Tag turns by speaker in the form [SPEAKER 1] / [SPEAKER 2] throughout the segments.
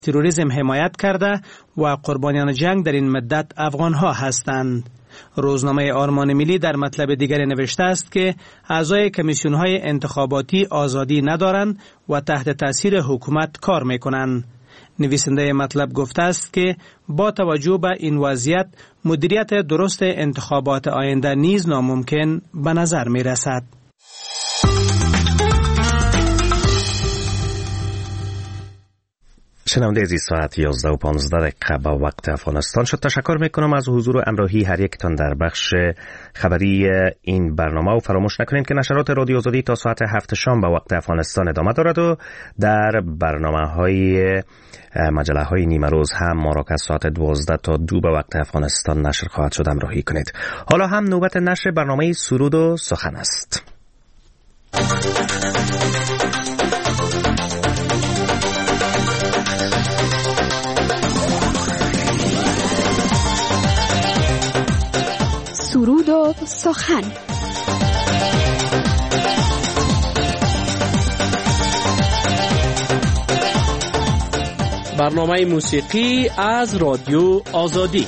[SPEAKER 1] تروریسم حمایت کرده و قربانیان جنگ در این مدت افغان‌ها هستند. روزنامه آرمان ملی در مطلب دیگری نوشته است که اعضای کمیسیون‌های انتخاباتی آزادی ندارند و تحت تاثیر حکومت کار می‌کنند. نویسنده مطلب گفته است که با توجه به این وضعیت مدیریت درست انتخابات آینده نیز ناممکن به نظر می‌رسد.
[SPEAKER 2] شنونده عزیز، ساعت 11:15 با وقت افغانستان شد. تشکر میکنم از حضور و همراهی هر یکتان در بخش خبری این برنامه و فراموش نکنید که نشرات رادیو آزادی تا ساعت 7 شام به وقت افغانستان ادامه دارد و در برنامه‌های مجله‌های نیمه روز هم ما را که ساعت 12 تا 2 به وقت افغانستان نشر خواهد شد همراهی کنید. حالا هم نوبت نشر برنامه سرود و سخن است.
[SPEAKER 3] سرود و سخن.
[SPEAKER 4] برنامه موسیقی از رادیو آزادی.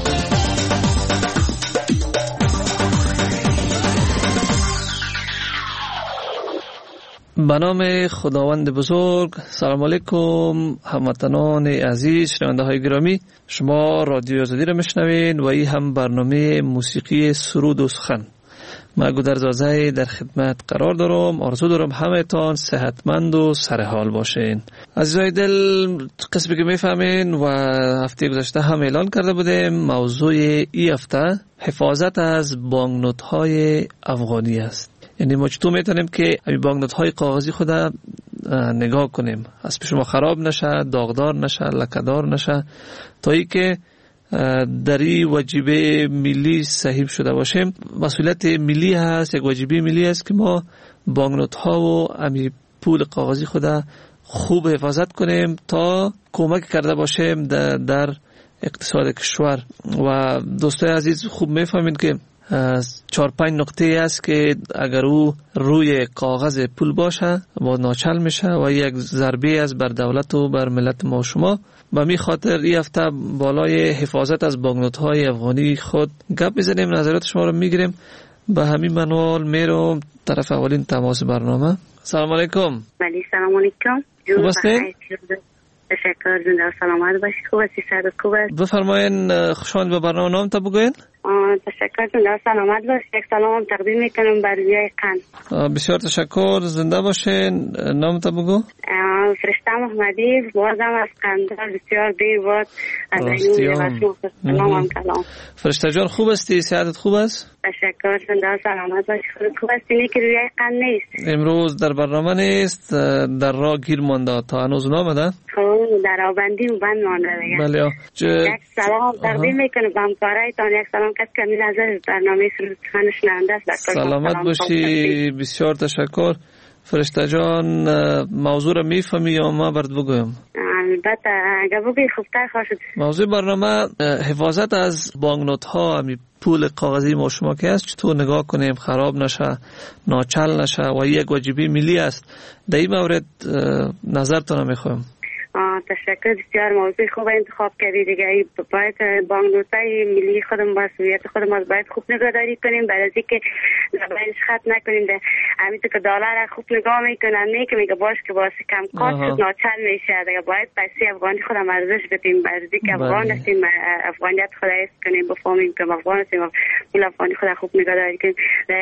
[SPEAKER 4] به نام خداوند بزرگ. سلام علیکم هموطنان عزیز، شنونده های گرامی، شما رادیو آزادی را میشنوین و این هم برنامه موسیقی سرود و سخن. من گودرزازه در خدمت قرار دارم. آرزو دارم همه تان صحتمند و سرحال باشین. عزیزای دل، قسمی که میفهمین و هفته گذشته هم اعلان کرده بودیم، موضوع این هفته حفاظت از بانکنوت های افغانی است. یعنی ما چطور میتونیم که این بانکنوت های کاغذی خود نگاه کنیم، از پیش ما خراب نشه، داغدار نشه، لکه‌دار نشه، تا ای که در این واجبه ملی صحیح شده باشیم. مسئولیت ملی هست، یک واجبه ملی است که ما بانکنوت ها و امی پول کاغذی خود خوب حفاظت کنیم تا کمک کرده باشیم در اقتصاد کشور. و دوستای عزیز خوب میفهمین که 4-5 نقطه است که اگر او روی کاغذ پول باشه با ناچل میشه و یک ضربه است بر دولت و بر ملت ما و شما. به می خاطر این هفته بالای حفاظت از بانکنوت های افغانی خود گپ میزنیم، نظرات شما رو میگیریم. به همین منوال میرم طرف اولین تماس برنامه. سلام علیکم.
[SPEAKER 5] ولی سلام علیکم.
[SPEAKER 4] خوب هستین؟
[SPEAKER 5] تشکر، زنده و سلامت باشید. خوب هستی؟ صحت خوب است؟
[SPEAKER 4] بفرمایین خوشحال به برنامه نام تا بگوین.
[SPEAKER 5] تشکر، زنده و سلامت باشید. یک سلام تقدیم میکنم بر روی قند.
[SPEAKER 4] بسیار تشکر، زنده باشین. نام تا بگو.
[SPEAKER 5] فرشته محمدی، بازم از قندهار بسیار دیر بود. از اینو کلام.
[SPEAKER 4] فرشته جان خوب هستی؟ صحتت خوب است؟
[SPEAKER 5] تشکر، زنده و سلامت باشید. خوب هستی؟ نه که روی قند نیست.
[SPEAKER 4] امروز در برنامه نیست، در راه گیر مانده. تا هنوز نامده؟
[SPEAKER 5] در آبندی و بند مانده دیگه.
[SPEAKER 4] بله.
[SPEAKER 5] یک سلام تقدیم میکنم به همکارایتان. یک سلام کسی که می نظر برنامه سرود سخن شنونده است.
[SPEAKER 4] سلامت باشی. بسیار تشکر. فرشته جان موضوع را میفهمی یا ما برات بگویم؟
[SPEAKER 5] البته اگر بگوی خوبتر خواهد.
[SPEAKER 4] موضوع برنامه حفاظت از بانکنوت ها، همی پول کاغذی ما شما که است، چطور نگاه کنیم خراب نشه، ناچل نشه و یک واجبی ملی است. در این مورد نظرتون میخوایم.
[SPEAKER 5] تشکر، بسیار موضوع خوب انتخاب کردی دیگه. باید بانکنوتای ملی خودمون با هویت خودمون باید خوب نگهداری کنیم، برای اینکه زبانش خط نکنیم. همینطور که دلار خوب نگاه میکنن، نه که میگه باش که واسه کم کاست ناچل میشه دیگه. باید پیسه افغانی خودم ارزش بدیم، برای اینکه افغان هستیم، افغانیت خود حس کنیم، بفهمیم که افغان هستیم، پول افغانی خود خوب نگهداری کنیم.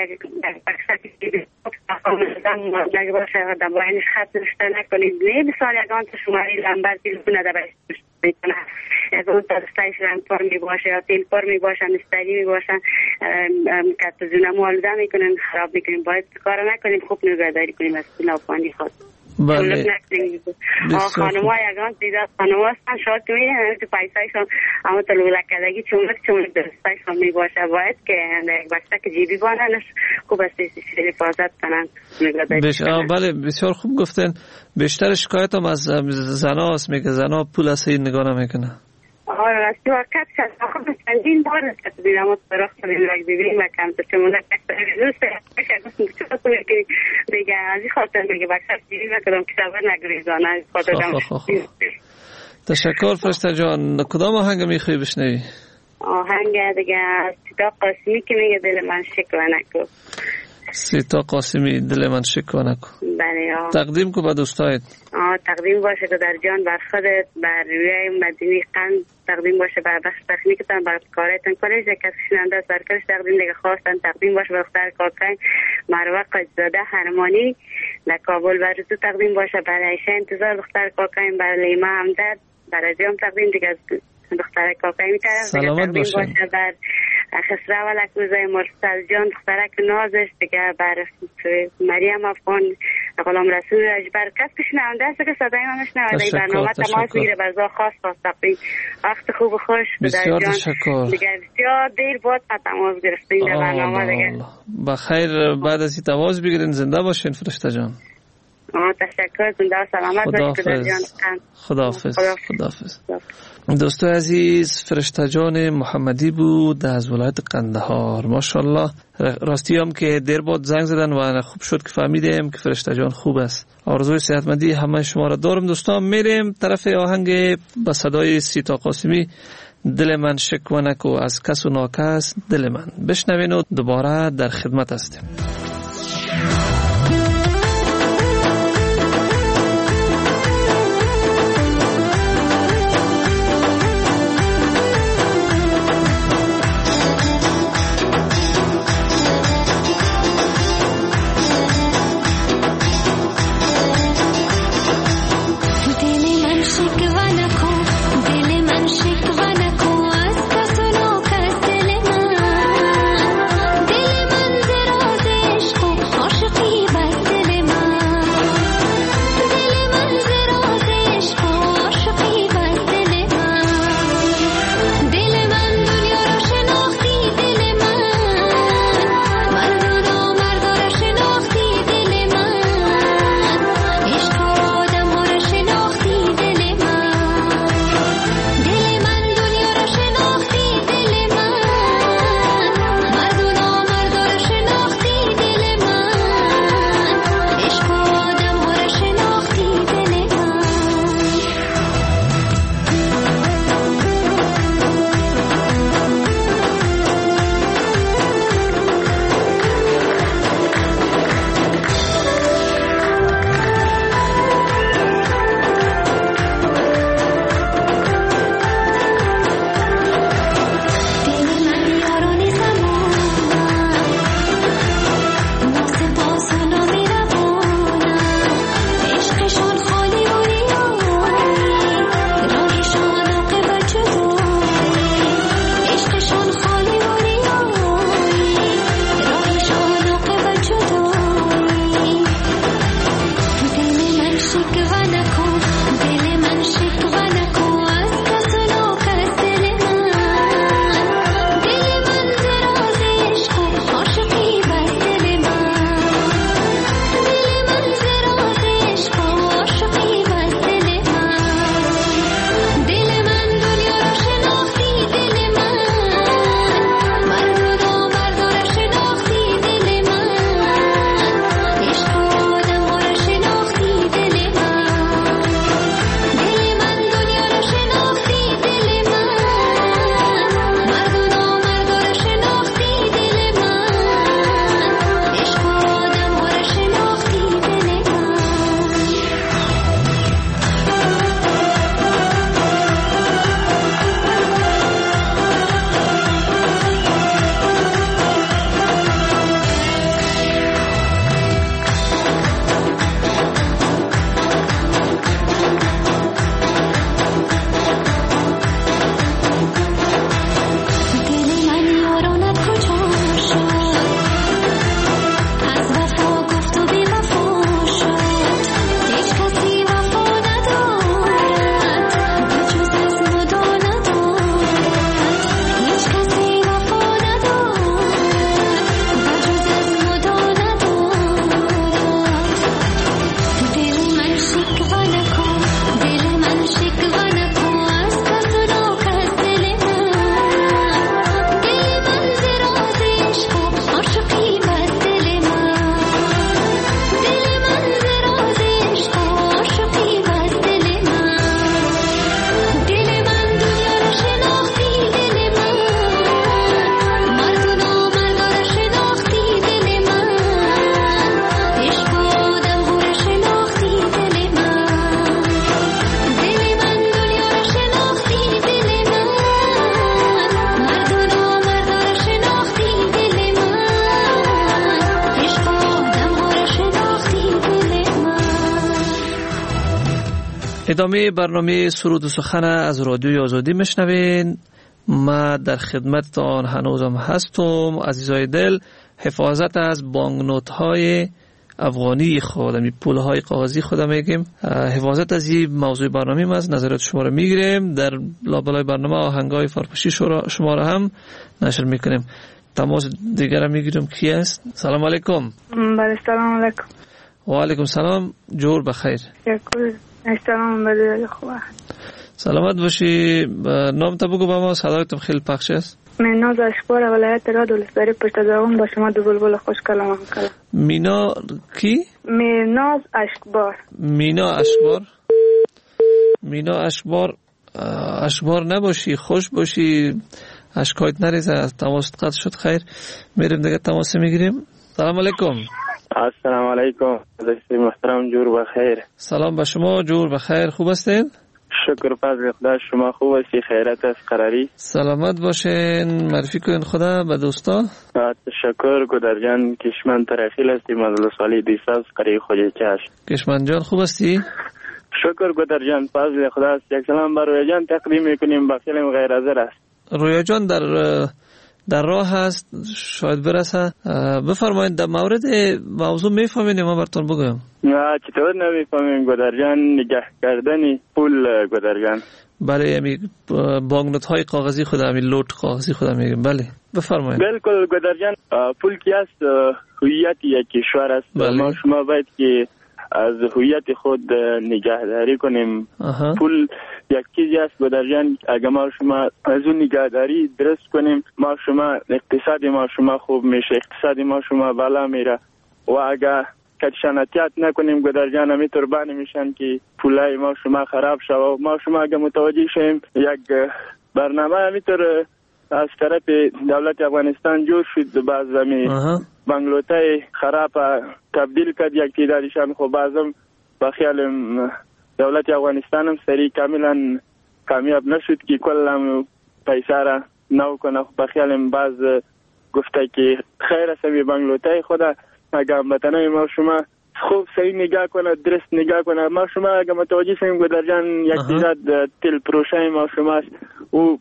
[SPEAKER 5] اگه باشه زبانش خط نشته نکنیم، نه مثال یگان تو شماری لمبر تلفن نداره میکنه، از اون ترستایش رنگ پر می باشه یا تیل پر می باشه، مستری می باشه، که تزونه مالده میکنن، خراب میکنیم. باید کار نکنیم، خوب نگهداری کنیم از پول افغانی خود.
[SPEAKER 4] بله.
[SPEAKER 5] خانم ها یگان دیده خانم ها هستن شاید که میدن تو پیسایشون اما تا لولکدگی چملک درستایشون می باشه. باید که یک بچه که جیبی باننش خوب است حفاظت کنن.
[SPEAKER 4] بله بسیار خوب گفتن. بیشتر شکایت هم از زنا است، میگه زنا پول از این نگاه نمیکنه.
[SPEAKER 5] راستی واقعیت شد. خب چندین بار است که دیدم و درخت ببینیم و کم تو چملک دوست دیگه از این خاطر میگه بچه جیبی نکردم که سبر نگریزانه خاطر
[SPEAKER 4] تشکر فرشته جان. کدام آهنگ میخوای بشنوی؟
[SPEAKER 5] آهنگ دیگه سیتا قاسمی که میگه دل من شکوه نکو.
[SPEAKER 4] سیتا قاسمی دل من شکوه نکو.
[SPEAKER 5] بله.
[SPEAKER 4] تقدیم کو به دوستایت.
[SPEAKER 5] تقدیم باشه که در جان بر خودت، بر روی مدینی قند تقدیم باشه، بر بخش تکنیکتان، بر کارتان، کلیش کسی شننده است، بر کلش تقدیم دیگه خواستن تقدیم باشه، بر دختر کاکای مروه قجزاده هرمانی در کابل بر تو تقدیم باشه، بر عیشه انتظار دختر کاکای، بر لیما همدرد بر ازیام تقدیم دیگه از دختر کاکای میترم
[SPEAKER 4] سلامت باشه.
[SPEAKER 5] بر خسرو و لکوزای مرسل جان دخترک نازش دیگه، بر مریم افغان غلام رسول اجبر کس که شنونده است که صدای من شنونده این برنامه تماس میگیره برزا خاص تقدیم. وقت خوب و خوش.
[SPEAKER 4] بسیار تشکر.
[SPEAKER 5] دیگه بسیار دیر بود تماس گرفتین در برنامه دیگه.
[SPEAKER 4] بخیر بعد از این تماس بگیرین. زنده باشین فرشته جان.
[SPEAKER 5] تشکر. زنده و سلامت باشین.
[SPEAKER 4] خداحافظ. خداحافظ. دوستو عزیز، فرشته جان محمدی بود از ولایت قندهار. ماشاءالله راستی هم که دیر بود زنگ زدن و خوب شد که فهمیدیم که فرشته جان خوب است. آرزوی صحتمندی همه شما را دارم. دوستان میریم طرف آهنگ به صدای سیتا قاسمی دل من شکوه نکو از کس و ناکس دل من. بشنوین و دوباره در خدمت هستیم.
[SPEAKER 3] دل من ز رازش
[SPEAKER 4] ادامه برنامه سرود و سخن از رادیوی آزادی میشنوین. ما در خدمتتان هنوزم هستم. عزیزای دل، حفاظت از بانکنوت های افغانی خود، می پول های کاغذی خود میگیم، حفاظت از این موضوع برنامه ما از نظرات شما رو میگیریم. در لابلای برنامه آهنگای فارپشی شما رو هم نشر میکنیم. تماس دیگر میگیریم. کی است؟ سلام علیکم.
[SPEAKER 3] بله سلام علیکم.
[SPEAKER 4] و علیکم سلام. جور بخیر.
[SPEAKER 3] سلام بله خوبه.
[SPEAKER 4] سلامت باشی. نام تا بگو با ما، صدایتم خیلی پخش است.
[SPEAKER 3] میناز اشکبار ولایت راد ولسوالی پشت داغون با شما دو بلبل خوش کلام کلام.
[SPEAKER 4] مینا کی؟
[SPEAKER 3] میناز اشکبار.
[SPEAKER 4] مینا اشکبار. اشکبار نباشی، خوش باشی، اشکایت نریزه. تماس قطع شد. خیر، میریم دیگه تماس میگیریم. سلام علیکم.
[SPEAKER 6] السلام علیکم. دوستی محترم، جور بخیر.
[SPEAKER 4] سلام به شما. جور بخیر. خوب هستین؟
[SPEAKER 6] شکر فضل خدا. شما خوب هستی؟ خیرت است؟ قراری؟
[SPEAKER 4] سلامت باشین. معرفی کنین خدا به دوستا.
[SPEAKER 6] تشکر. گودرجان کشمن ترخیل هستی. مدل سالی دیساز قریب خودی چشم.
[SPEAKER 4] کشمن جان خوب هستی؟
[SPEAKER 6] شکر گودرجان فضل خدا است. یک سلام بر رویا جان تقدیم میکنیم. بخیل غیر حاضر است.
[SPEAKER 4] رویا جان در راه هست، شاید برسه. بفرمایید در مورد موضوع میفهمین ما براتون بگم.
[SPEAKER 6] نه چطور نمیفهمیم گودرجان؟ نگه کردن پول گودرجان.
[SPEAKER 4] بله، یعنی بانکنوت های کاغذی خود، همین لوت کاغذی خود میگیم. بله بفرمایید.
[SPEAKER 6] بالکل گودرجان، پول کی است؟ هویت یک کشور است. ما شما باید که از هویت خود نگهداری کنیم. پول یک چیزی است گودرجان، اگر ما شما از اون نگهداری درست کنیم، ما شما اقتصاد ما شما خوب میشه، اقتصاد ما شما بالا میره. و اگر کدشانتیت نکنیم گودرجان، همینطور بانی میشن که پولای ما شما خراب شد. و ما شما اگر متوجه شیم یک برنامه همینطور از طرف دولت افغانستان جور شد، بعض همی بانگلوتای خراب تبدیل کرد یک تعدادشان. خب بعضم با خیال دولت افغانستان هم سریع کاملا کامیاب نشد که کل پیسه را نو کنه. با خیال بعض گفته که خیر است می بانگلوتای خود اگر هموطنای ما شما خوب صحیح نگاه کنه، درست نگاه کنه. ما شما اگر متوجه شیم گودرجان یک تعداد تل پروشای ما شما است، او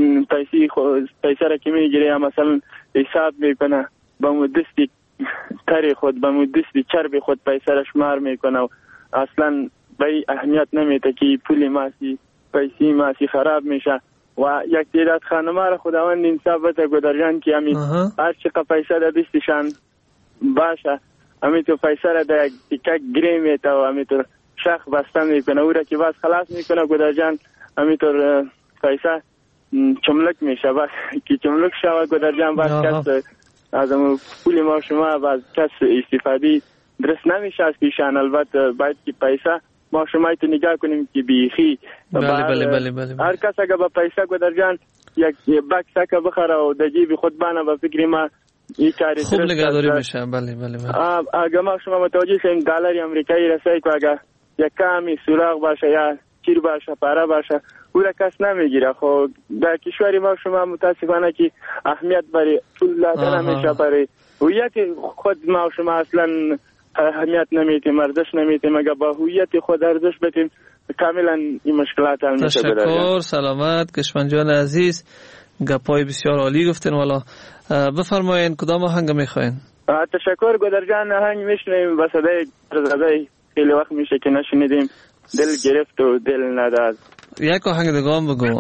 [SPEAKER 6] پیسه را که میگیره مثلا حساب میکنه با مدستی تری خود، با مدستی چرب خود پیسه را شمار میکنه و اصلا به اهمیت نمیده که پول ماسی پیسی ماسی خراب میشه. و یک تعداد خانما را خداوند انصاف بده گودرجان که همین هر چقدر پیسه در دستشان باشه همینطور پیسه را در یک تیکه گری میته و همینطور شخ بسته میکنه. او را که باز خلاص میکنه گودرجان همینطور پیسه چملک میشه. بس که چملک شود گودرجان باز کس از اون پول ما شما باز کس استفاده درست نمیشه از پیشان. البته باید که پیسه ما شما ایتو نگاه کنیم که بیخی
[SPEAKER 4] بله.
[SPEAKER 6] هر کس اگر با پیسه گودرجان یک بکس که بخره و در جیب خود بانه با فکری ما این کاری
[SPEAKER 4] خوب نگهداری میشه. بله.
[SPEAKER 6] اگر ما شما متوجه شیم دلار امریکایی رسایی که اگر یک کمی سوراخ باشه یا چیر باشه پاره باشه او را کس نمیگیره. خب در کشوری ما شما متاسفانه که اهمیت برای پول دادن نمیشه، برای هویت خود ما شما اصلا اهمیت نمیتیم، ارزش نمیتیم. اگر با هویت خود ارزش بدیم کاملا این مشکلات حل میشه.
[SPEAKER 4] تشکر. سلامت کشمن جان عزیز، گپای بسیار عالی گفتین. والا بفرمایین کدام آهنگ میخواین؟
[SPEAKER 6] تشکر گودرجان. آهنگ میشنویم با صدای خیلی وقت میشه که نشنیدیم، دل گرفت و دل نداد.
[SPEAKER 4] یک آهنگ دیگه هم بگو.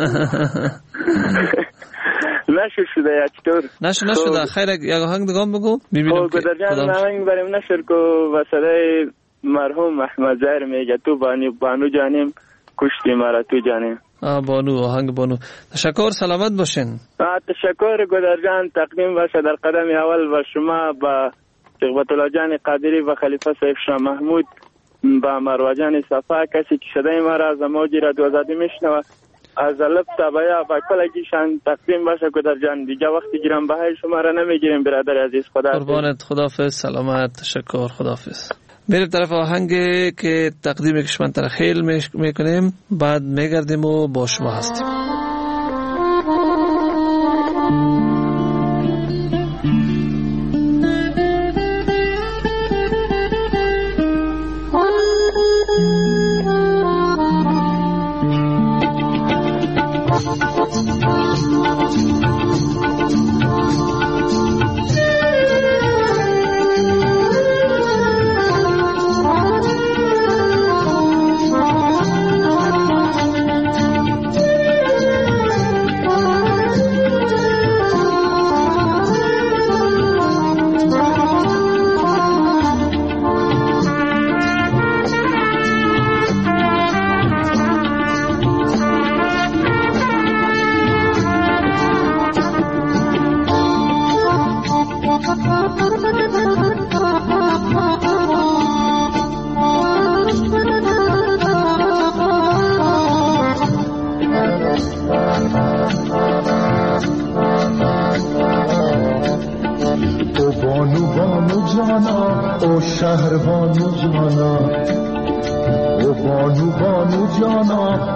[SPEAKER 6] نشر شده یا چطور؟
[SPEAKER 4] نشده. خیر یک آهنگ دیگه هم بگو میبینم که
[SPEAKER 6] گودرجان آهنگ بریم نشر کو و صدای مرحوم احمد زهر میگه تو بانو جانیم کشتی مرا تو جانیم.
[SPEAKER 4] بانو، آهنگ بانو. تشکر. سلامت باشین.
[SPEAKER 6] تشکر گودرجان. تقدیم باشه در قدم اول و شما با شیخ بطالله جان قادری و خلیفه صاحب شاه محمود با مروه جان صفا، کسی که صدای ما را از موج رادیو آزادی میشنوه از الف تا بیا و کلگیشان تقدیم باشه گودرجان. دیگه وقتی گیرم بهای شما را نمیگیریم برادر عزیز. خدا
[SPEAKER 4] قربانت. خداحافظ. سلامت. تشکر. خداحافظ. میریم طرف آهنگ که تقدیم کشمن ترخیل میکنیم، بعد میگردیم و با شما هستیم.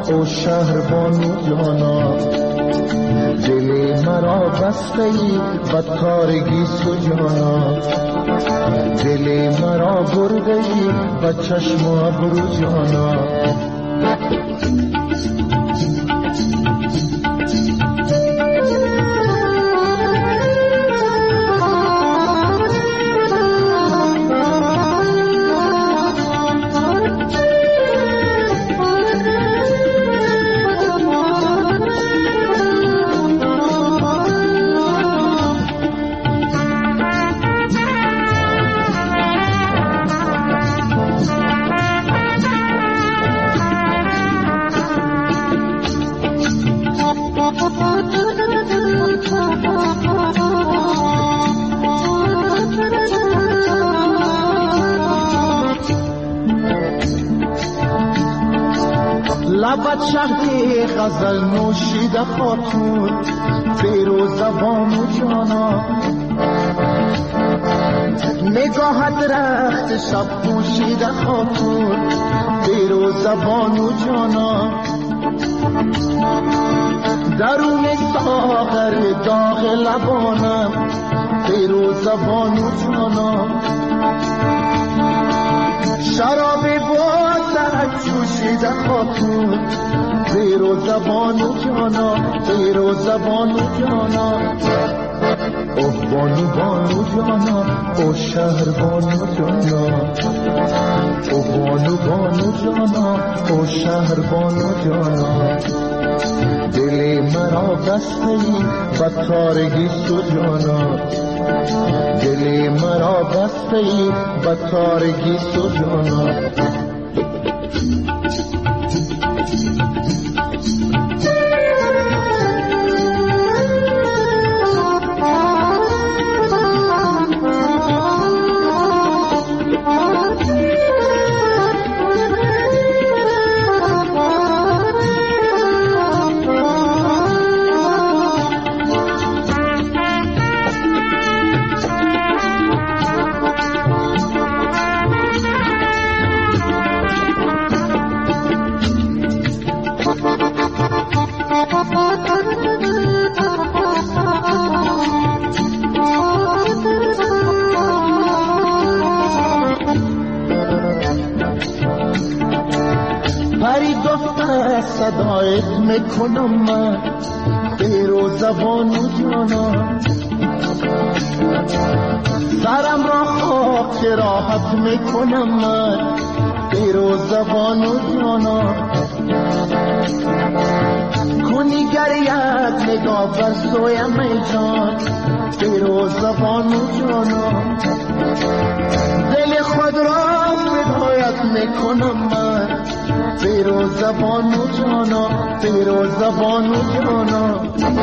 [SPEAKER 7] او شهربانو جانا دل مرا بسته ای بدکارگی سجانا دل مرا برده ای به چشم و ابرو جانا لبت شهد غزل نوشیده خاتون بیرو زبان و جانا نگاهت رخت شب پوشیده خاتون بیرو زبان و جانا درون ساغر داغ لبانم بیرو زبان و جانا شراب بازت جوشیده خاتون بیرو زبان و جانا بیرو زبان و جانا اوه بانو بانو جانا او شهر بانو جانا اوه بانو بانو جانا او شهر بانو جانا دل مرا بسته ای بدکارگی سجانا دل مرا بسته ای بدکارگی سجانا صدایت میکنم من بیرو زبان و جانا سرم را خاک راحت میکنم من بیرو زبان و جانا کنی گریت نگاه بر سویم ای جان بیرو زبان و جانا دل خود را بدایت میکنم من بیرو زبان و جانا بیرو زبان و جانا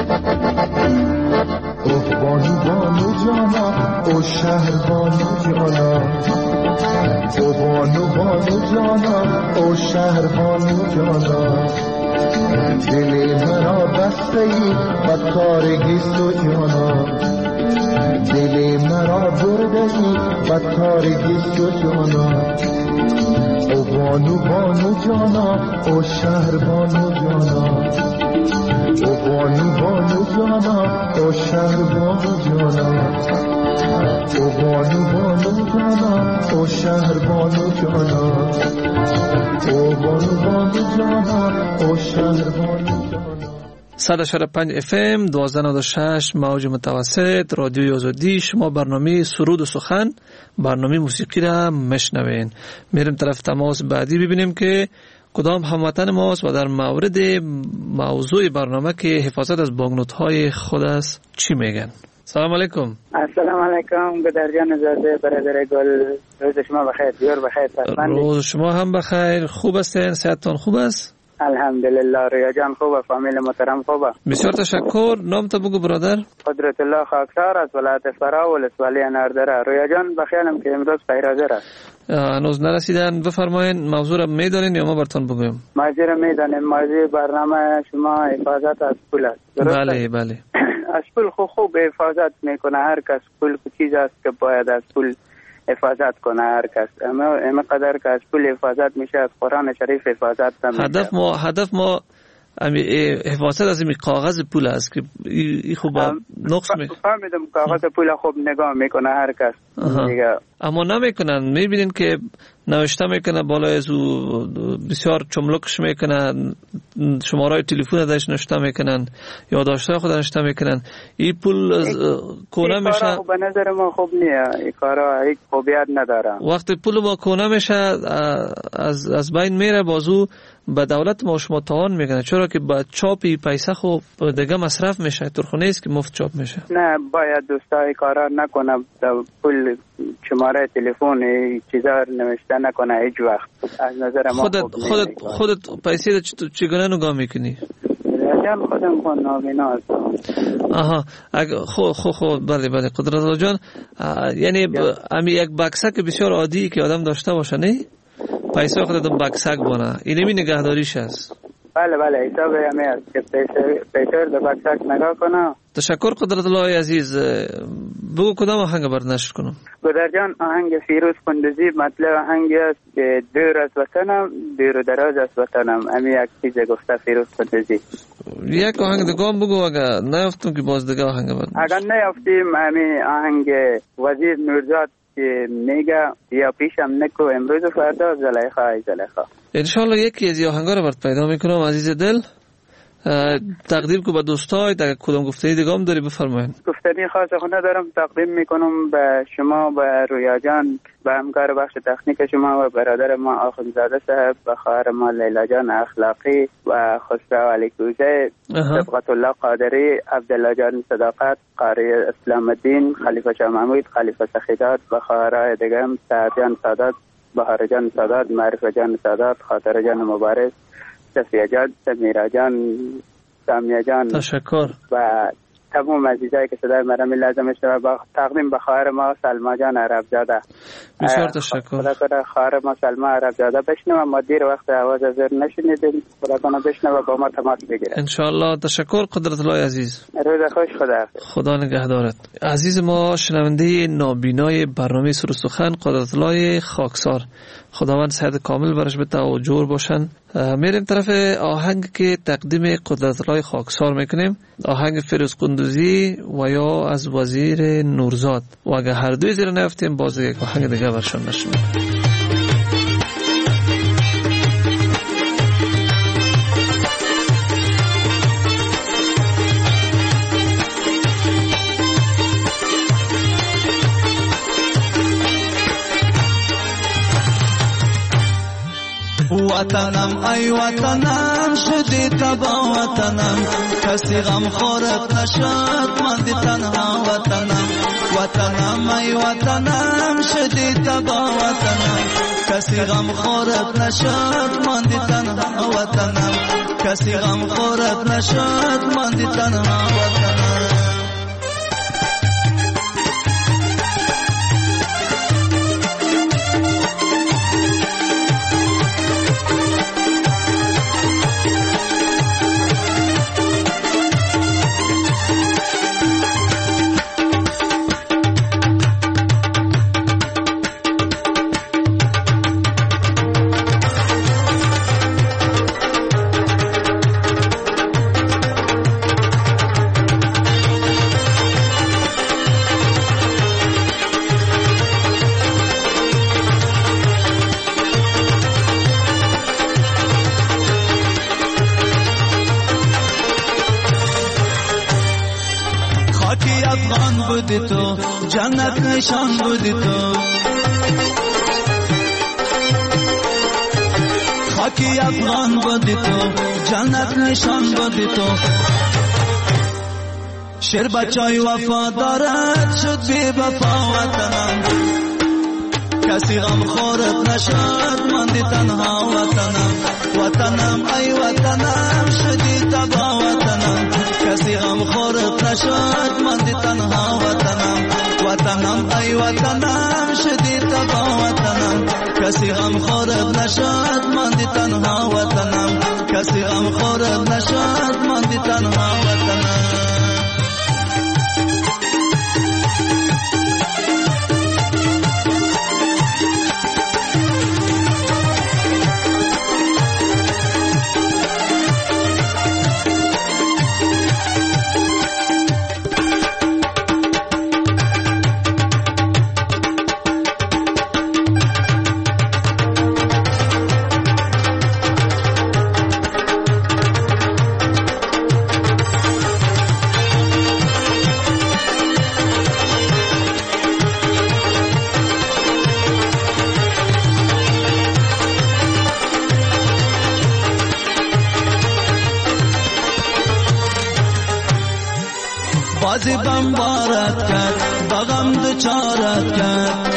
[SPEAKER 7] اوه بانو بانو جانا او شهر بانو جانا او بانو بانو جانا او شهر بانو جانا دل مرا بسته ای بدکارگی سجانا دل مرا برده ای بدکارگی سجانا او بانو بانو جانا او شهر بانو جانا او بانو بانو جانا او شهر بانو جانا او بانو بانو جانا او شهر بانو جانا او بانو بانو جانا او شهر بانو جانا
[SPEAKER 4] 105 FM 1296 موج متوسط رادیوی آزادی. شما برنامه سرود و سخن، برنامه موسیقی را مشنوین. میریم طرف تماس بعدی ببینیم که کدام هموطن ماست و در مورد موضوع برنامه که حفاظت از بانکنوت های خود است چی میگن. سلام علیکم.
[SPEAKER 8] السلام علیکم گدرجان زاده برادر گل، روز شما بخیر، دیار بخیر.
[SPEAKER 4] روز شما هم بخیر. خوب هستین؟ صحتتان خوب است؟
[SPEAKER 8] الحمدلله. رویا جان خوبه، فامیل محترم خوبه.
[SPEAKER 4] بسیار تشکر. نام تا بگو برادر.
[SPEAKER 8] قدرت الله خاکسار از ولایت فرا ولسوالی اناردره. رویا جان بخیالم که امروز پیرازه است.
[SPEAKER 4] هنوز نرسیدن. بفرمایید موضوع را میدانین یا ما براتون بگویم؟
[SPEAKER 8] موضوع را میدانیم. موضوع برنامه شما حفاظت از پول است.
[SPEAKER 4] بله بله.
[SPEAKER 8] از پول خوب حفاظت میکنه. هر کس پول چیز است که باید از پول حفاظت کنه هر کس. اما قدر که از پول حفاظت میشه از قرآن شریف حفاظت نمیشه.
[SPEAKER 4] هدف ما حفاظت از این کاغذ پول است که این خوب نقص
[SPEAKER 8] فهمیدم کاغذ پول خوب نگاه میکنه هر کس دیگه،
[SPEAKER 4] اما نمیکنن. میبینین که نوشته میکنه بالای از بسیار چملکش میکنن، شماره تلفن ازش نوشته میکنن، یادداشت‌های خود نوشته میکنن. این پول کونه میشه.
[SPEAKER 8] به نظر ما خوب نیست این کارا، هیچ خوبیت نداره.
[SPEAKER 4] وقتی پول ما کونه میشه از بین میره، بازو به دولت ما شما تاوان میکنه، چرا که با چاپی پیسه خوب دیگه مصرف میشه. طورخونه است که مفت چاپ میشه.
[SPEAKER 8] نه باید دوستای کارا نکنه، پول شماره تلفن چیزا نوشته نکنه هیچ وقت. از نظر ما
[SPEAKER 4] خودت پیسه چگونه نگاه میکنی؟
[SPEAKER 8] جان خودم خود نابینا هستم.
[SPEAKER 4] آها بله قدرت جان، یعنی امی یک بکسک بسیار عادی که آدم داشته باشه، نه پیسه خودت بکسک بونه، اینمی نگهداریش است.
[SPEAKER 8] بله حساب همی است که پیسه در بکسک نگاه کنه.
[SPEAKER 4] تشکر قدرت الله عزیز. بگو کدام آهنگ برات نشر کنم؟
[SPEAKER 8] قدرت جان آهنگ فیروز قندوزی، مطلب آهنگ است که دور از وطنم دور و دراز از وطنم. امی یک چیز گفته فیروز قندوزی. یک
[SPEAKER 4] آهنگ دیگه بگو اگر نیافتم که باز دیگه آهنگ برات.
[SPEAKER 8] اگر نیافتیم امی آهنگ وزیر نورزاد که میگه یا پیشم نکو امروز و فردا زلیخا.
[SPEAKER 4] انشالله یکی از آهنگا رو برات پیدا میکنم عزیز دل. تقدیم کو به دوستای در کدام گفتنی دیگه هم داری بفرمایید.
[SPEAKER 8] گفتنی خاص خونه دارم تقدیم میکنم به شما، به رویا جان، به همکار بخش تکنیک شما و برادر ما آخوندزاده صاحب، به خواهر ما لیلا جان اخلاقی و خسرو علی کوزه، صبغت الله قادری، عبدالله جان صداقت، قاری اسلام الدین، خلیفه شاه محمود، خلیفه سخیدات، و خواهرای دیگه هم سعد جان سادات، بهار جان سادات، معرفه جان سادات، خاطر جان مبارک، صفیه جان، سمیرا جان، سامیه جان.
[SPEAKER 4] تشکر.
[SPEAKER 8] و تمام عزیزایی که صدای مرا لازم است با تقدیم به خواهر ما سلما جان عربزاده.
[SPEAKER 4] بسیار تشکر.
[SPEAKER 8] خدا کنه خواهر ما سلما عربزاده بشنوه، ما دیر وقت آواز از نشنیدیم، خدا کنه بشنوه با ما تماس بگیره
[SPEAKER 4] ان شاء الله. تشکر قدرت الله عزیز.
[SPEAKER 8] روز خوش.
[SPEAKER 4] خدا نگهدارت. عزیز ما شنونده نابینای برنامه سر و سخن قدرت الله خاکسار، خداوند صحت کامل برش بده و جور باشن. میریم طرف آهنگ که تقدیم قدرت الله خاکسار میکنیم، آهنگ فیروز قندوزی و یا از وزیر نورزاد. و اگر هر دوی زیر نیفتیم باز یک آهنگ دیگه برشان نشنیم.
[SPEAKER 9] وطنم ای وطنم شدی تبا وطنم، کسی غم خورت نشد ماندی تنها وطنم. وطنم ای وطنم شدی تبا وطنم، کسی غم خورت نشد ماندی تنها وطنم. کسی غم خورت نشد ماندی تنها وطنم. تو جنت نشان بودی تو، خاکی افغان بودی تو جنت نشان بودی تو. شیر بچای وفادارت شد بی وفا وطنم، کسی غم خورت نشد ماندی تنها وطنم. وطنم ای وطنم شدی تبا وطنم، کسی غم خورت نشد ماندی تنها وطنم. وطنم ای وطنم شدی تبا وطنم، کسی غم خورت نشد ماندی تنها وطنم. کسی غم خورت نشد ماندی تنها وطنم. بازی بمبارت کرد بغم دچارت کرد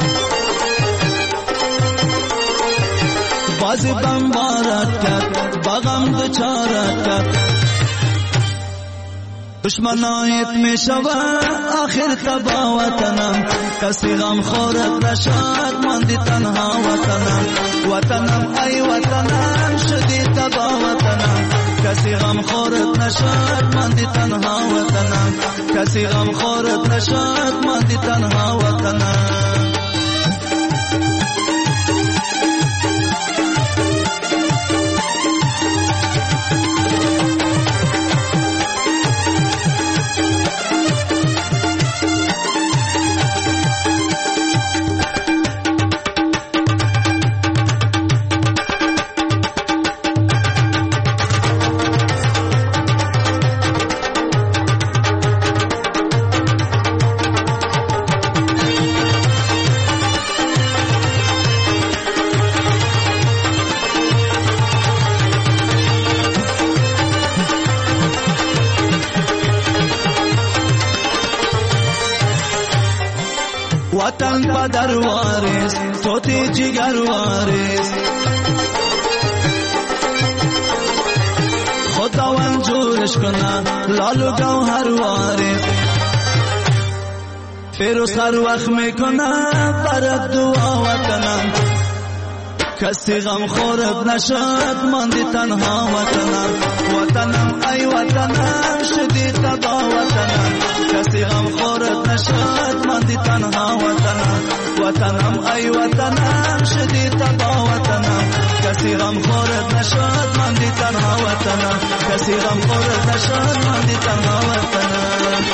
[SPEAKER 9] بازی بمبارت کرد بغم دچارت کرد دشمنایت می شود آخر تبا وطنم کسی غم خورت نشد ماندی تنها وطنم وطنم ای وطنم شدی تبا وطنم کسی غم خورت نشد ماندی تنها وطنم کسی غم خورت نشد ماندی تنها وطنم وطن پدر وارث توتی جگر وارث خداوند جورش کنه لالو گوهر وارث فیروز هر وقت میکنه برات دعا وطنم کسی غم خورت نشد ماندی تنها وطنم وطنم ای وطنم شدی تبا وطنم کسی غم خورت نشد ماندی تنها وطنم وطنم ای وطنم شدی تبا وطنم کسی غم خورت نشد ماندی تنها وطنم کسی غم خورت نشد ماندی تنها وطنم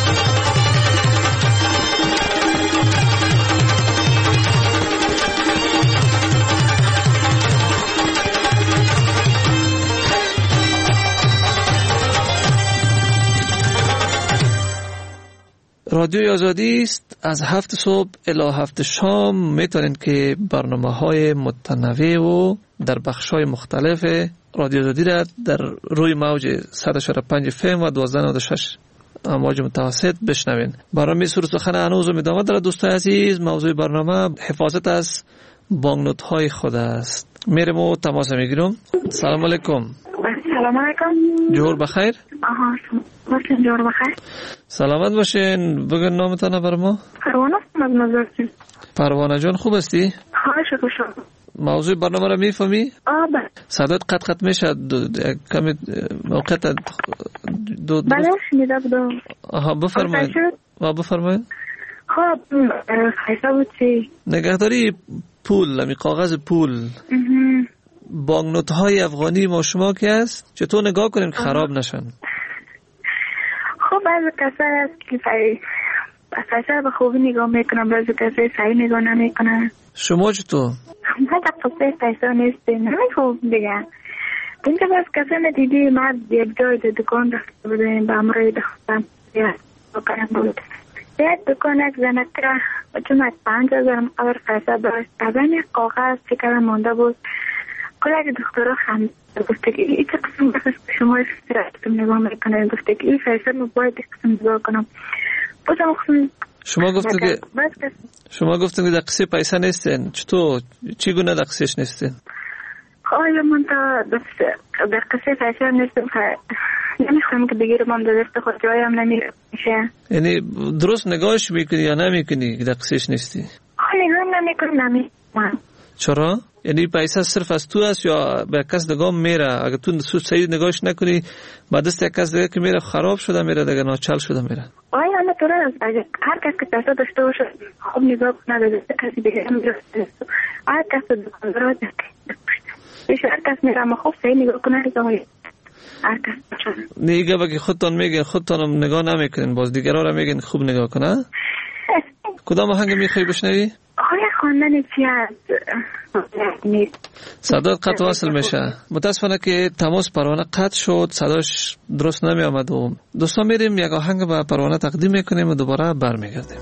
[SPEAKER 4] رادیوی آزادی است. از 7 صبح الی 7 شام میتونید که برنامه‌های متنوع و در بخش‌های مختلف رادیو آزادی را در روی موج 100.5 FM و 1296 امواج متوسط بشنوین. برنامه سر سخن هنوز ادامه دارد دوستان عزیز. موضوع برنامه حفاظت از بانکنوت‌های خود است. میرم و تماس میگیرم. سلام علیکم.
[SPEAKER 3] سلام علیکم.
[SPEAKER 4] جور بخیر.
[SPEAKER 3] باشین جور بخیر.
[SPEAKER 4] سلامت باشین. بگن نامتان بر ما.
[SPEAKER 3] پروانه از مزارچین.
[SPEAKER 4] پروانه جان خوب هستی؟
[SPEAKER 3] ها شکر شما.
[SPEAKER 4] موضوع برنامه را میفهمی؟
[SPEAKER 3] بله.
[SPEAKER 4] صدات قطع میشه کمی موقعیت
[SPEAKER 3] بله شنیده بودم.
[SPEAKER 4] آها بفرمایید. بفرمایید.
[SPEAKER 3] خب خیلی بود چی؟
[SPEAKER 4] نگهداری پول، می کاغذ پول. بانکنوت های افغانی ما شما که هست چطور نگاه کنیم که خراب نشن؟
[SPEAKER 3] خب بعضی کسا هست که پیسه به خوبی نگاه میکنن، بعضی کسا صحیح نگاه نمیکنن.
[SPEAKER 4] شما چطور؟
[SPEAKER 3] ما تقصیر پیسه نیستیم، نمیخوب دیگه. این که باز کسا ندیدی ما یک جای دکان داشته بودیم با امروی دختم بکنم بود. یک دکان یک زنکه چون از 5,000 مقدر پیسه داشت. از این یک کاغذ چکر مانده بود. کلاک دخترها خند گفته که این قسم بخش شما قسم نگاه میکنه، گفته که این فیصل رو باید قسم نگاه کنم. بازم قسم
[SPEAKER 4] شما گفتن که دقیقه پیسه نیستین. چطور؟ چی گونه دقیقش نیستین؟
[SPEAKER 3] آیا من تا دقیقه پیسه نیستم، نمیخوام که بگیرم من در دست خود جایم نمیشه.
[SPEAKER 4] یعنی درست نگاهش میکنی یا نمیکنی که دقیقش نیستی؟
[SPEAKER 3] نگاه نمیکنم نمیکنم.
[SPEAKER 4] چرا؟ یعنی پیسه صرف از تو است یا به کس نگاه میره؟ اگه تو صحیح نگاهش نکنی با دست یک کس دیگه که میره خراب شده میره، دیگه ناچل شده میره.
[SPEAKER 3] آیا همه طور است. هر کس که پیسه داشته باشه خوب نگاه کنه در دست کسی دیگه میره. هر کس دکاندار هر کس میره اما خوب صحیح نگاه کنه که هر کس
[SPEAKER 4] نیگه بگی خودتان میگن خودتان نگاه نمیکنین، باز دیگرها را میگن خوب نگاه کنه. کدام آهنگ میخوای بشنوی؟
[SPEAKER 3] آیا خواندن چی هست؟
[SPEAKER 4] صدات قطع وصل میشه. متاسفانه که تماس پروانه قطع شد، صداش درست نمی آمد. و دوستان میریم یک آهنگ به پروانه تقدیم میکنیم و دوباره برمیگردیم.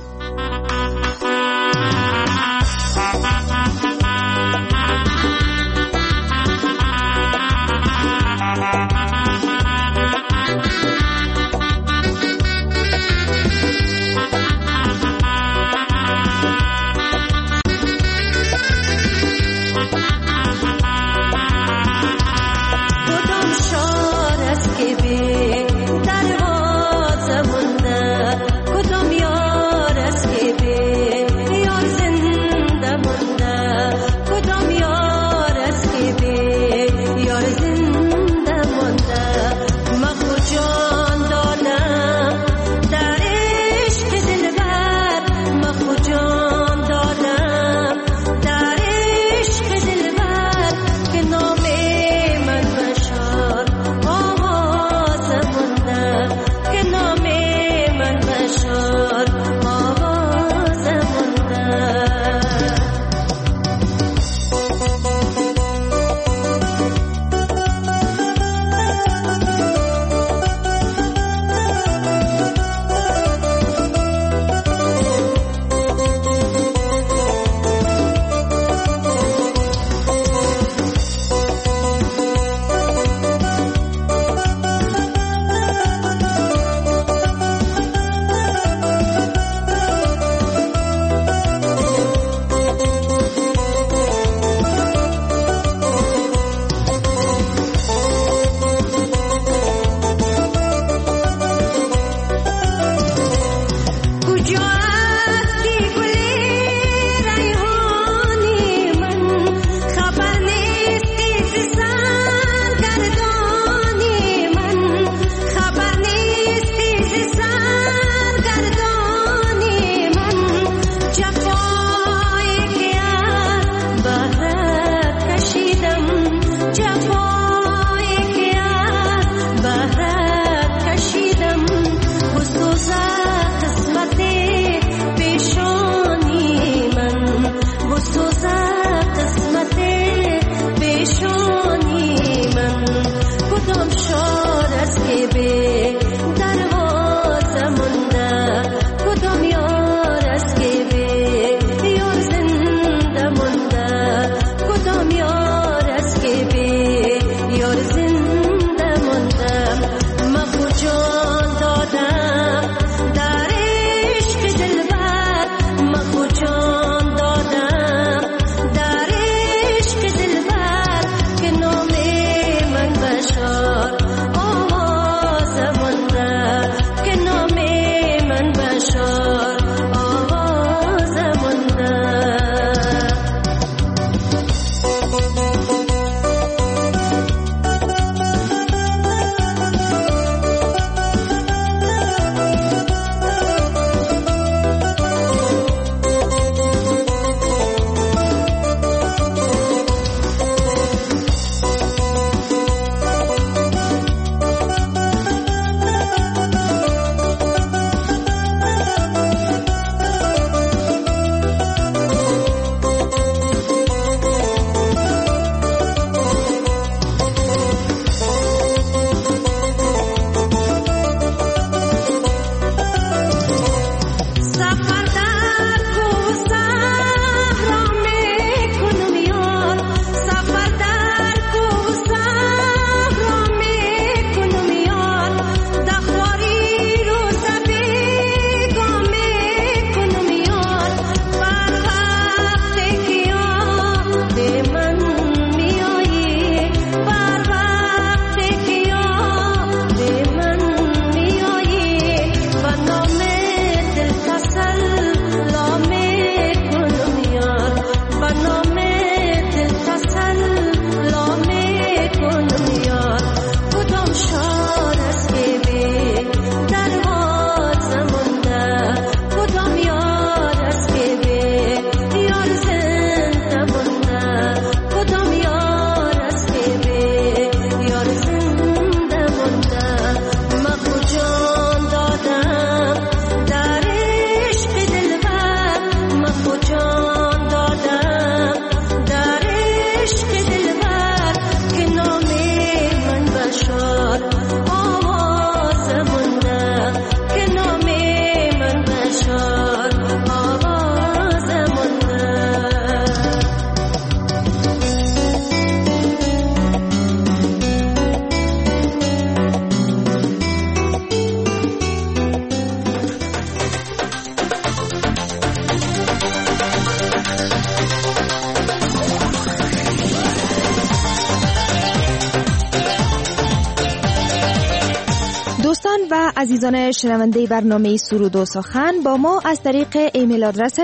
[SPEAKER 10] عزیزان شنونده برنامه سرود و سخن با ما از طریق ایمیل آدرس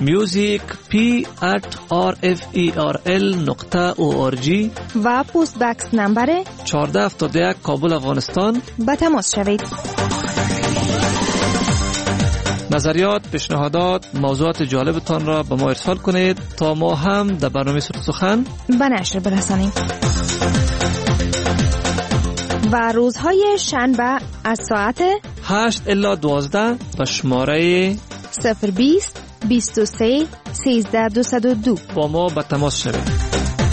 [SPEAKER 4] music@rferl.org
[SPEAKER 10] و پست بکس نمبر
[SPEAKER 4] 1471 کابل افغانستان
[SPEAKER 10] به تماس شوید.
[SPEAKER 4] نظریات، پیشنهادات، موضوعات جالبتان را به ما ارسال کنید تا ما هم در برنامه سرود و سخن
[SPEAKER 10] به نشر برسانیم. و روزهای شنبه از ساعت
[SPEAKER 4] 8 الی 12 به شماره
[SPEAKER 10] 020 23 13 202
[SPEAKER 4] با ما به تماس شوید.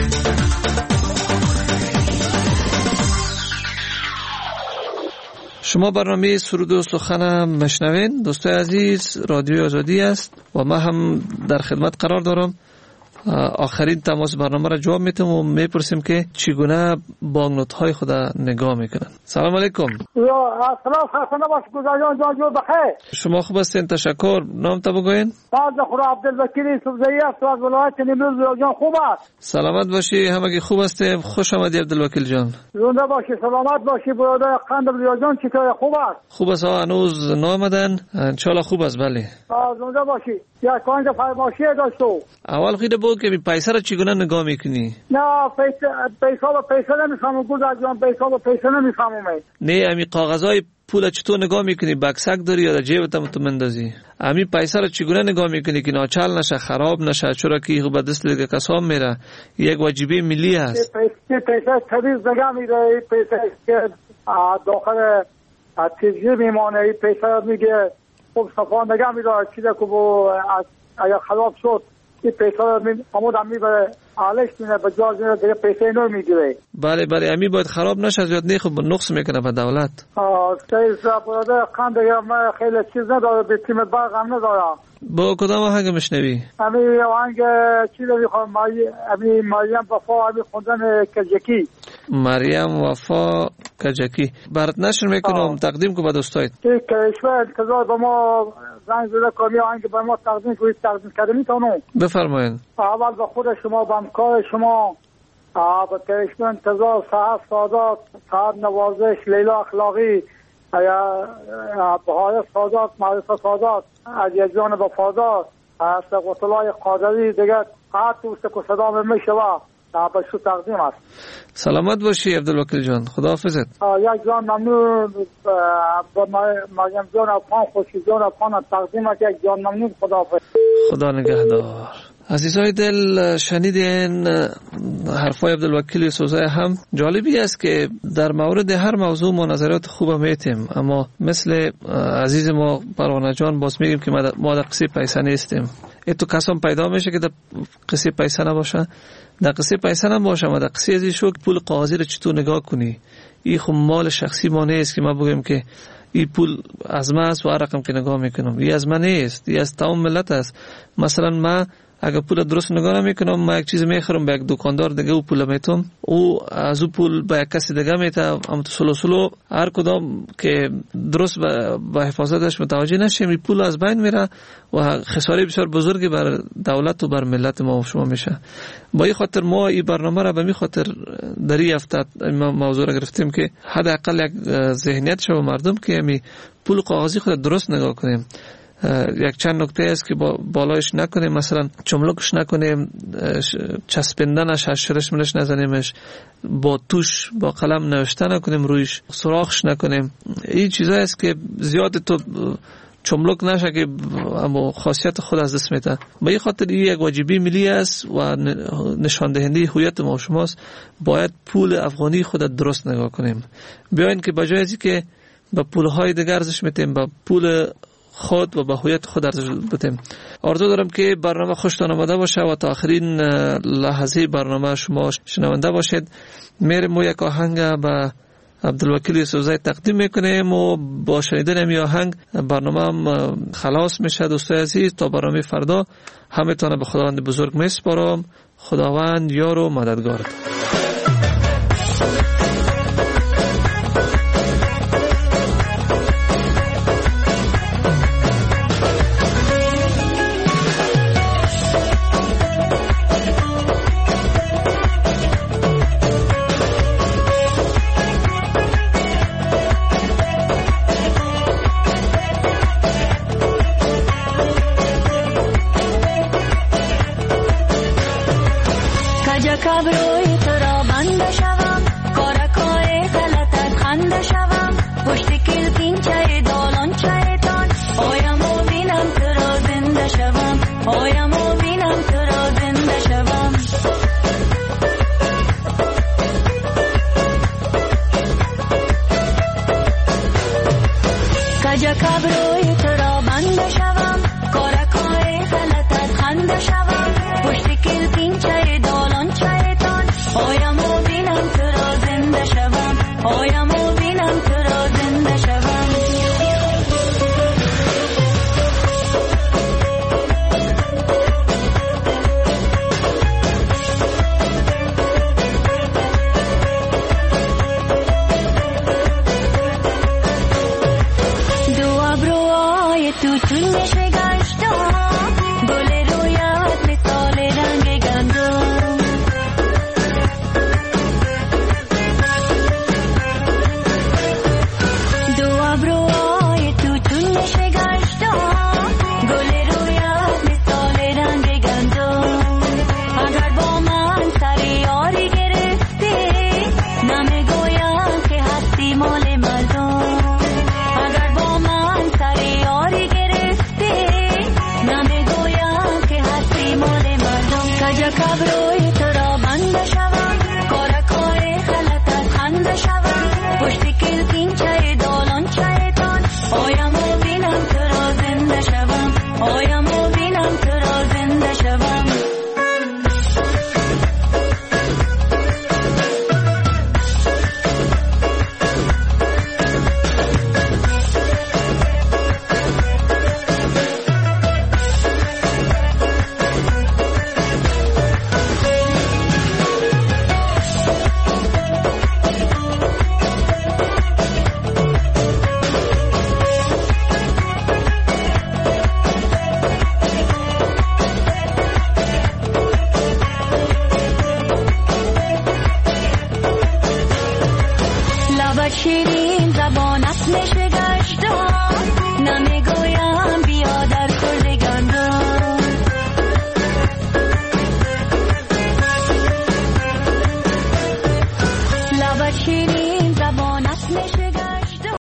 [SPEAKER 4] شما برنامه سرود و سخن مشنوین. دوستای عزیز، رادیو آزادی است و ما هم در خدمت قرار دارم. آخرین تماس برنامه را جواب میتیم و میپرسیم که چگونه بانکنوت های خود نگاه میکنن. سلام علیکم.
[SPEAKER 11] سلام، خسته نباشید گزارجان جان، جو بخیر.
[SPEAKER 4] شما خوب هستین؟ تشکر. نام تا بگوین.
[SPEAKER 11] بنده خدا عبدالوکیل یوسفزئی است از ولایت نیمروز. جان خوب است؟
[SPEAKER 4] سلامت باشی، همگی خوب هستیم. خوش آمدی عبدالوکیل جان.
[SPEAKER 11] زنده باشی، سلامت باشی برادر قندم جان. چطور خوب است؟
[SPEAKER 4] خوب است، هنوز نامدن. ان شاء الله خوب است. بله.
[SPEAKER 11] زنده باشی. یک کانج فرمایشی داشتو.
[SPEAKER 4] اول خیلی بود که پیسه را چگونه نگاه میکنی؟
[SPEAKER 11] نه پیسه نمیفهمم گزارجان، پیسه نمیفهمم.
[SPEAKER 4] نه امی کاغذای پول چطور نگاه میکنی؟ بکسک داری یا در جیبت هم تو مندازی؟ امی پیسه را چگونه نگاه میکنی که ناچال نشه، خراب نشه؟ چرا که به دست دیگه کسان میره. یک واجبه ملی هست.
[SPEAKER 11] پیسه تبیز نگاه میره. پیسه که داخل تجزیه میمانه. پیسه میگه خب صفا نگاه میره چیزا که اگر خراب شد این پیسا امود امی به آلش میره به جاز میره دیگه پیسه نو میگیره.
[SPEAKER 4] بله بله امی باید خراب نشه زیاد نه خب نقص میکنه به دولت.
[SPEAKER 11] سیز براده خان دیگه ما خیلی چیز نداره به تیم برق هم نداره.
[SPEAKER 4] با کدام آهنگ میشنوی؟
[SPEAKER 11] امی آهنگ چی رو میخوام امی مریم وفا امی خوندن کجکی.
[SPEAKER 4] مریم وفا کجکی برات نشر میکنم تقدیم کو به دوستایت.
[SPEAKER 11] این کشور انتظار به ما زنگ زده کمی آهنگ به ما تقدیم کنید تقدیم کرده میتونم.
[SPEAKER 4] بفرمایید.
[SPEAKER 11] اول به خود شما به همکار شما به کشور انتظار صحت سعادت صحت نوازش لیلا اخلاقی بهای سعادت معرفت سعادت عزیزان وفادار سقوط الله قادری دیگر هر توست که صدا میشه و به شو تقدیم است.
[SPEAKER 4] سلامت باشی عبدالوکیل جان خداحافظت.
[SPEAKER 11] یک جان ممنون با مریم جان افغان خوشی جان افغان تقدیم است. یک جان ممنون خداحافظ.
[SPEAKER 4] خدا نگهدار. عزیزای دل شنیدین حرفای عبدالوکیل سوزای هم جالبی است که در مورد هر موضوع ما نظرات خوب میتیم اما مثل عزیز ما پروانه جان باز میگیم که ما در قصه پیسه نیستیم. تو کسان پیدا میشه که در قصه پیسه نباشه در قصه پیسه نباشه ما در قصه ازی شو پول قاضی رو چطور نگاه کنی این خب مال شخصی ما نیست که ما بگیم که این پول از ما است و هر رقم که نگاه میکنم این از من نیست این از تمام ملت است. مثلا ما اگر پول درست نگاه نمیکنم ما یک چیز میخرم به یک دکاندار دیگه او پول میتم او از او پول به یک کسی دیگه میته ام سلو سلو هر کدام که درست به حفاظتش متوجه نشیم این پول از بین میره و خساره بسیار بزرگی بر دولت و بر ملت ما و شما میشه. با این خاطر ما این برنامه را به می خاطر در این هفته موضوع را گرفتیم که حداقل یک ذهنیت شو مردم که می پول کاغذی خود درست نگاه کنیم. یک چند نکته است که بالایش نکنیم مثلا چملکش نکنیم چسبندنش شرش منش نزنیمش با توش با قلم نوشته نکنیم رویش سوراخش نکنیم. این چیزایی است که زیاد تو چملک نشه که اما خاصیت خود از دست میده. به این خاطر این یک واجبی ملی است و نشان دهنده هویت ما و شماست. باید پول افغانی خود درست نگاه کنیم. بیاین که بجای از که با پولهای دیگر ارزش میتیم با پول خود و به هویت خود ارزش بدیم. آرزو دارم که برنامه خوشتان آمده باشه و تا آخرین لحظه برنامه شما شنونده باشید. میریم و یک آهنگ به عبدالوکیل سوزای تقدیم میکنیم و با شنیدن این آهنگ برنامه هم خلاص میشه. دوستای عزیز تا برنامه فردا همه تانه به خداوند بزرگ میسپارم. خداوند یار و مددگارت.
[SPEAKER 12] پشت